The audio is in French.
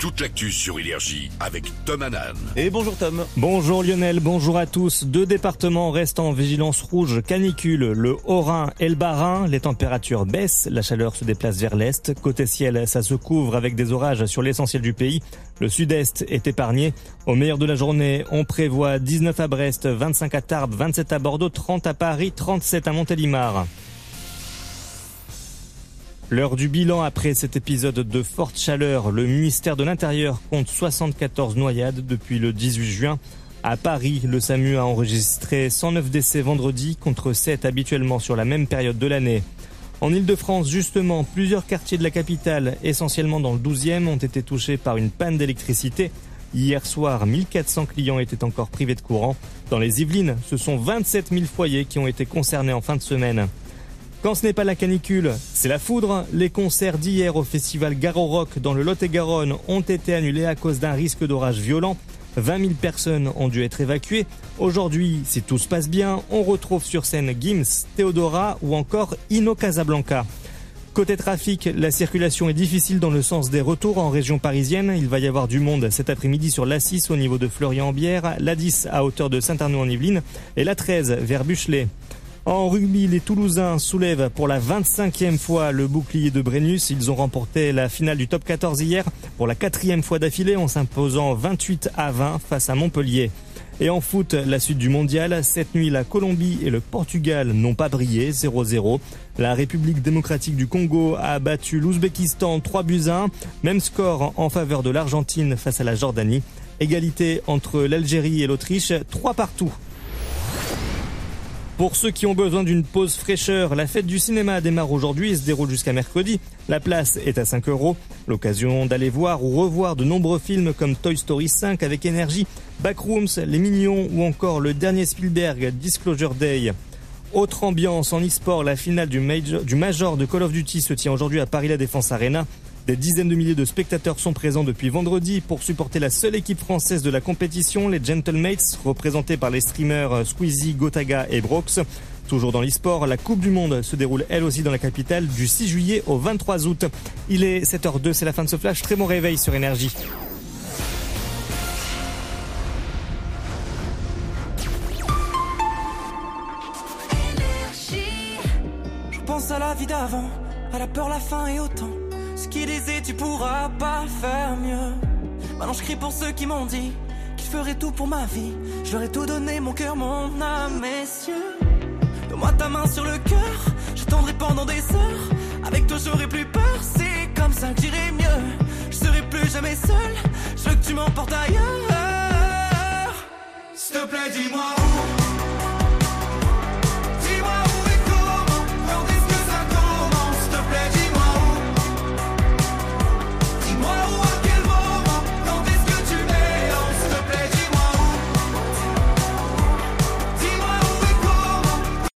toute l'actu sur Énergie avec Tom Hanan. Et bonjour Tom. Bonjour Lionel, bonjour à tous. 2 départements restent en vigilance rouge canicule, le Haut-Rhin et le Bas-Rhin. Les températures baissent, la chaleur se déplace vers l'est. Côté ciel, ça se couvre avec des orages sur l'essentiel du pays. Le sud-est est épargné. Au meilleur de la journée, on prévoit 19 à Brest, 25 à Tarbes, 27 à Bordeaux, 30 à Paris, 37 à Montélimar. L'heure du bilan après cet épisode de forte chaleur. Le ministère de l'Intérieur compte 74 noyades depuis le 18 juin. À Paris, le SAMU a enregistré 109 décès vendredi contre 7 habituellement sur la même période de l'année. En Ile-de-France, justement, plusieurs quartiers de la capitale, essentiellement dans le 12e, ont été touchés par une panne d'électricité. Hier soir, 1400 clients étaient encore privés de courant. Dans les Yvelines, ce sont 27 000 foyers qui ont été concernés en fin de semaine. Quand ce n'est pas la canicule, c'est la foudre. Les concerts d'hier au festival Garo Rock dans le Lot-et-Garonne ont été annulés à cause d'un risque d'orage violent. 20 000 personnes ont dû être évacuées. Aujourd'hui, si tout se passe bien, on retrouve sur scène Gims, Théodora ou encore Inno Casablanca. Côté trafic, la circulation est difficile dans le sens des retours en région parisienne. Il va y avoir du monde cet après-midi sur l'A6 au niveau de Florian-en-Bière, l'A10 à hauteur de Saint-Arnaud-en-Yvelines et l'A13 vers Buchelet. En rugby, les Toulousains soulèvent pour la 25e fois le bouclier de Brennus. Ils ont remporté la finale du top 14 hier pour la 4e fois d'affilée en s'imposant 28-20 face à Montpellier. Et en foot, la suite du mondial. Cette nuit, la Colombie et le Portugal n'ont pas brillé, 0-0. La République démocratique du Congo a battu l'Ouzbékistan 3-1. Même score en faveur de l'Argentine face à la Jordanie. Égalité entre l'Algérie et l'Autriche, 3-3. Pour ceux qui ont besoin d'une pause fraîcheur, la fête du cinéma démarre aujourd'hui et se déroule jusqu'à mercredi. La place est à 5 €. L'occasion d'aller voir ou revoir de nombreux films comme Toy Story 5 avec énergie, Backrooms, Les Mignons ou encore le dernier Spielberg, Disclosure Day. Autre ambiance en e-sport, la finale du Major de Call of Duty se tient aujourd'hui à Paris La Défense Arena. Des dizaines de milliers de spectateurs sont présents depuis vendredi pour supporter la seule équipe française de la compétition, les Gentlemates, représentés par les streamers Squeezie, Gotaga et Brox. Toujours dans l'e-sport, la Coupe du Monde se déroule elle aussi dans la capitale du 6 juillet au 23 août. Il est 7h02, c'est la fin de ce flash. Très bon réveil sur Énergie. Je pense à la vie d'avant, à la peur, la faim et autant. Ce qu'ils disaient, tu pourras pas faire mieux. Maintenant je crie pour ceux qui m'ont dit qu'ils feraient tout pour ma vie. Je leur ai tout donné, mon cœur, mon âme, messieurs. Donne-moi ta main sur le cœur, j'attendrai pendant des heures. Avec toi j'aurai plus peur, c'est comme ça que j'irai mieux. Je serai plus jamais seul, je veux que tu m'emportes ailleurs. S'il te plaît dis-moi où